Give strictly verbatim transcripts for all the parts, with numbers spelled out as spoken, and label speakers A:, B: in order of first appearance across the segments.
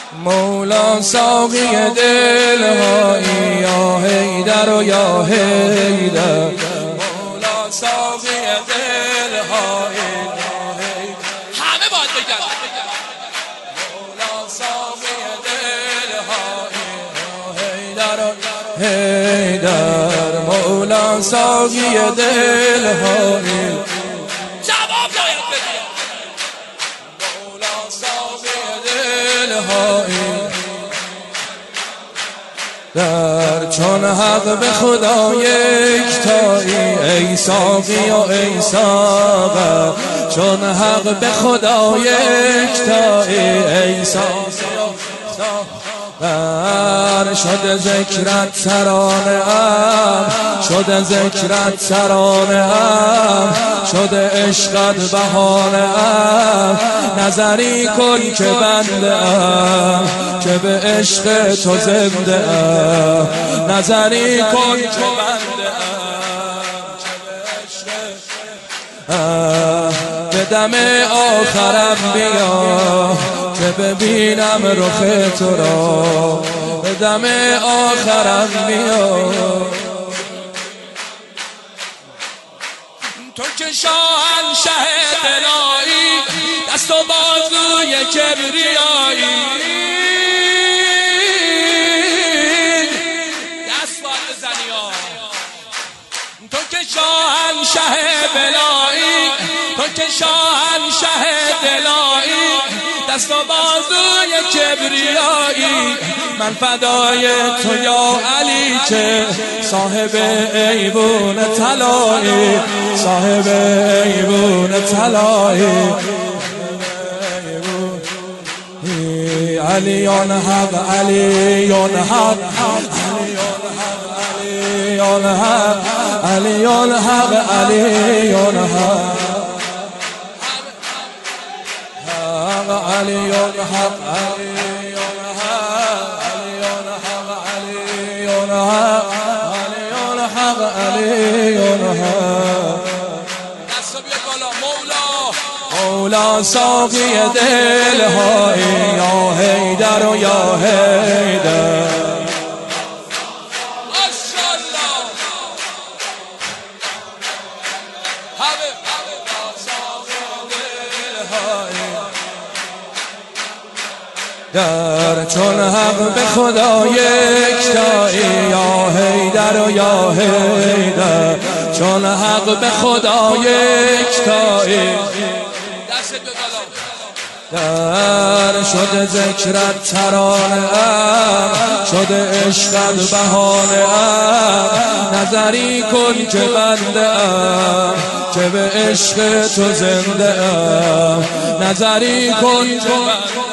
A: مولا ساقی دلهایی یا حیدر و یا حیدر، مولا ساقی دلهایی یا حیدر.
B: همه باید بگن
A: مولا ساقی دلهایی یا حیدر و حیدر، مولا ساقی دلهایی.
B: جواب باید بدی
A: مولا ساقی دلهایی در، چون حق به خدا یکتایی ای ساقی و ای ساغر، چون حق به خدا یکتایی ای ساقی و ساغر. شد ذکرت ترانه ام، شد ذکرت ترانه ام، شد عشقت بهانه ام. نظری کن که بنده ام، که به عشق تو زنده ام. نظری کن که بنده ام، که به عشق ام. به دم آخرم بیا که ببینم رخ تو را، به دم آخرم بیا.
B: تو که شاهنشه دلایی، دست و بازوی کبریایی، دست باید بزنی ها. تو که شاهنشه بلایی، تو که شاهنشه دلایی، دست و بازوی کبریایی. من فدای تو یا علی که صاحب ایوون طلایی، صاحب ایوون طلایی.
A: علیون حق، علیون حق، علیون حق، علیون حق، علیون حق، علیون حق، علیون حق، علیون حق، علیون حق، علیون حق، علیون حق.
B: دست بیا بالا مولا،
A: مولا ساقی دلهایی یا حیدر و یا حیدر.
B: ماشاءالله. همه
A: در، چون حق به خدا یکتایی یا حیدر و یا حیدر، چون حق به خدا یکتایی.
B: دست به بالا.
A: در، شد ذکرت ترانه ام، شد عشقت بهانه ام. نظری کن که بنده ام، که به عشق تو زنده ام. نظری کن که بنده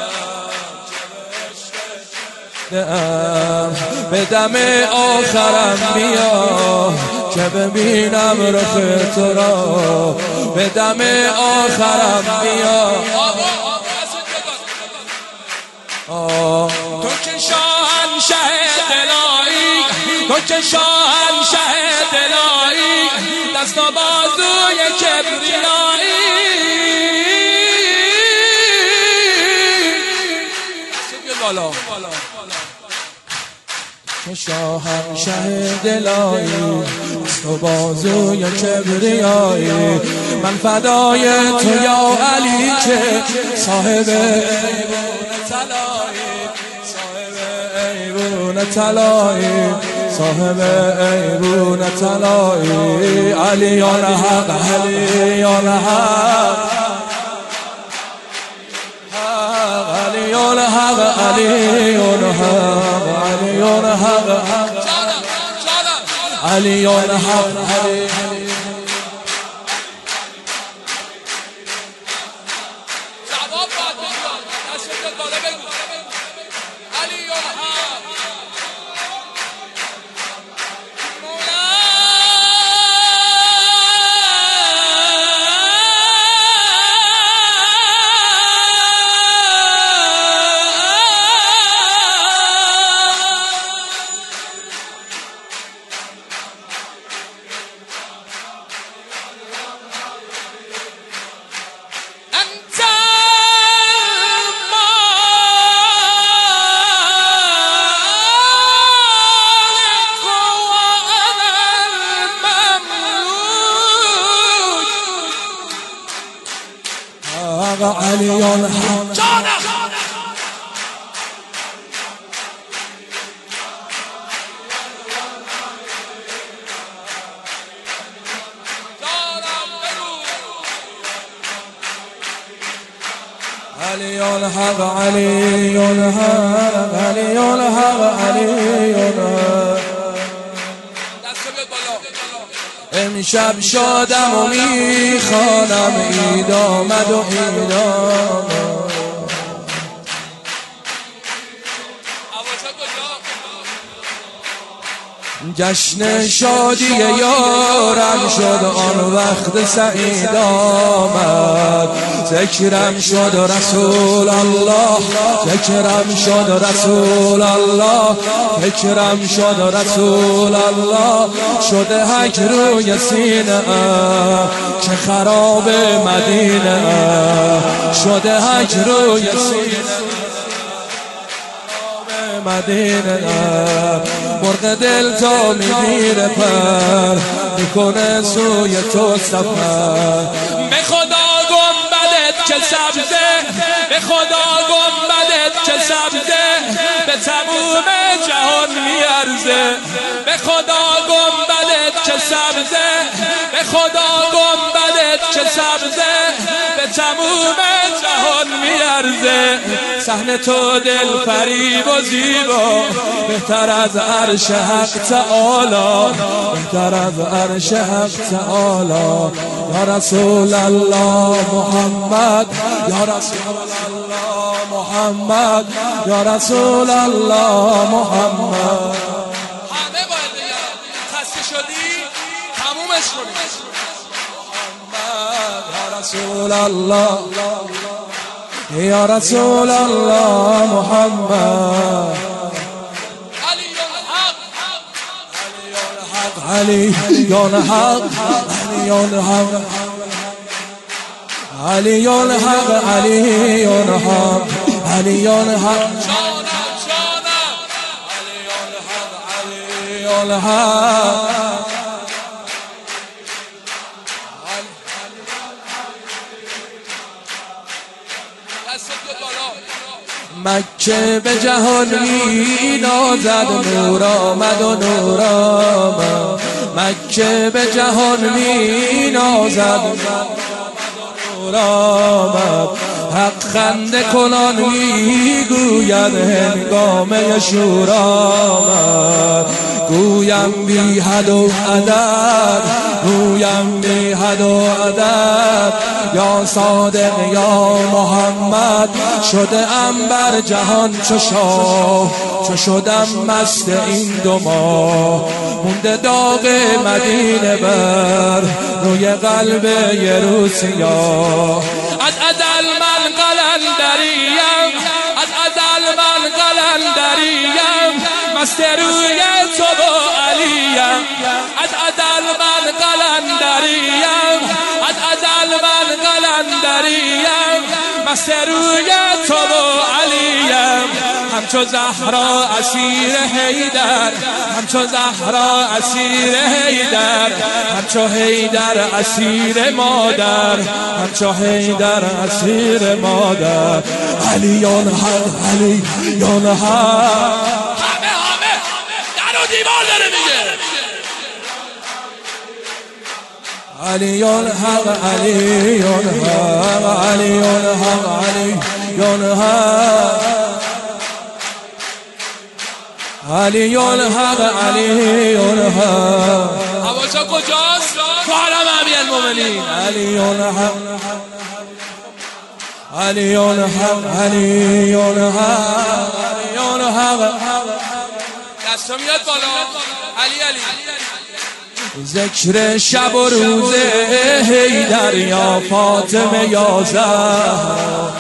A: ام، به دم آخرم بیا که ببینم رخ تو را، به دم آخرم بیا.
B: تو که شاهنشه دلایی، تو که شاهنشه دلایی، دست و بازوی کبریایی. دست بیا بالا.
A: تو شاهنشه دلایی، دست و بازوی کبریایی. من فدای تو یا علی که صاحب ایوون طلایی، صاحب ایوون طلایی، صاحب ایوون طلایی. علیون حق، علیون حق، علیون حق، علیون حق، علیون حق، علیون حق، علیون.
B: جواب باید بگیرم. دست به بالا بگو. علیون حق.
A: علیون حق
B: جانم
A: علیون حق علیون حق علیون حق علیون حق امشب شادم و میخوانم عید آمد و عید آمد جشن شادی یارم شد آن وقت سعید آمد ذکرم شد رسول الله ذکرم شد رسول الله ذکرم شد رسول الله شده حک روی سینه چه خراب مدینه شده حک روی سینه مدینه مرغ دل تا میگیره پر میکنه سوی تو سفر
B: به خدا گنبدت که سبزه به خدا گنبدت که سبزه به تموم جهان میارزه به خدا گنبدت که سبزه به خدا گنبدت که سبزه به تموم جهان میارزه صحن تو دل فریب و زیبا بهتر از عرش حق تعالی بهتر از عرش حق تعالی یا رسول الله محمد یا رسول الله محمد یا رسول الله محمد همه باید بگم خسته شدی تمومش کنی
A: محمد یا رسول الله یا رسول الله محمد علی یون حق علی یون حق علی یون حق علی یون حق علی یون حق
B: جانم جانم
A: علی یون حق مکه به جهان می نازد نور آمد و نور آمد مکه به جهان می نازد نور آمد حق خنده کنان می گوید هنگامه شور آمد گویم بی حد و عدد گویم بی حد و عدد یا صادق یا محمد شده ام بر جهان چو شاه چو شدم مست این دو ماه مونده داغ مدینه بر روی قلب یروسیا
B: از ازل من قلندریم از ازل من قلندریم مست روی تو با علیم از ازل من قلندریم از ازل من قلندریم مست روی تو با علیم همچو زهرا اسیر حیدر همچو زهرا اسیر حیدر همچو حیدر اسیر مادر همچو حیدر اسیر مادر علیون حق علیون حق همه همه در و دیوار داره میگه
A: علیون حق علیون حق علیون حق علیون حق علیون حق علیون حق
B: حواشا کجاست؟ تو حرم امیرالمومنین
A: علیون حق علیون حق علیون حق علیون حق
B: دستا میاد بالا علی علی
A: ذکر شب و روز حیدر یا فاطمه یا زهرا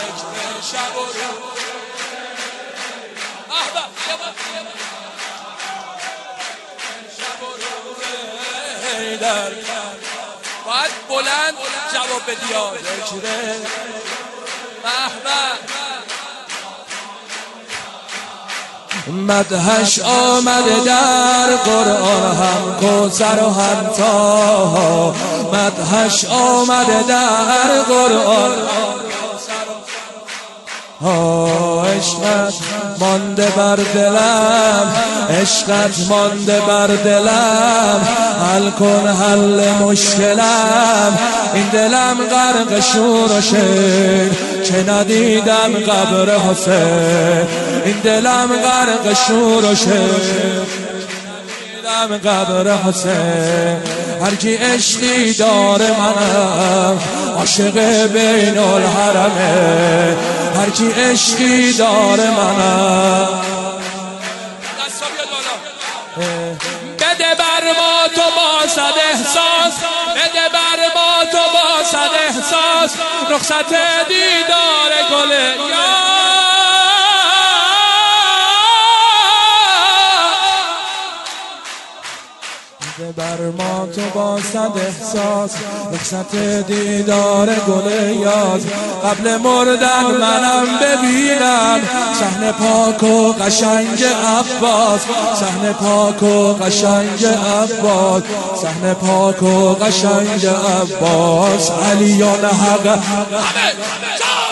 B: باید بلند جواب بدی ها
A: مدحش آمده در قرآن هم کوثر و هم طه مدحش آمده در قرآن ها عشقت مانده بر دلم، عشقت مانده بر دلم، حل کن حل مشکلم. این دلم غرق شور و شیر که ندیدم قبر حسین، این دلم غرق شور و شیر ندیدم قبر حسین. هر کی عشقی داره منم عاشق بین الحرمه، هر کی عشقی داره منم. بده بر ما تو با صد احساس، بده بر ما تو با صد احساس، رخصت دیدار گل یار. بده بر ما تو با صد احساس، رخصت دیدار گل یاز. قبل مردن منم ببینم صحنه پاک و قشنگ عباس، صحنه پاک و قشنگ عباس، صحنه پاک و قشنگ عباس. علیان حق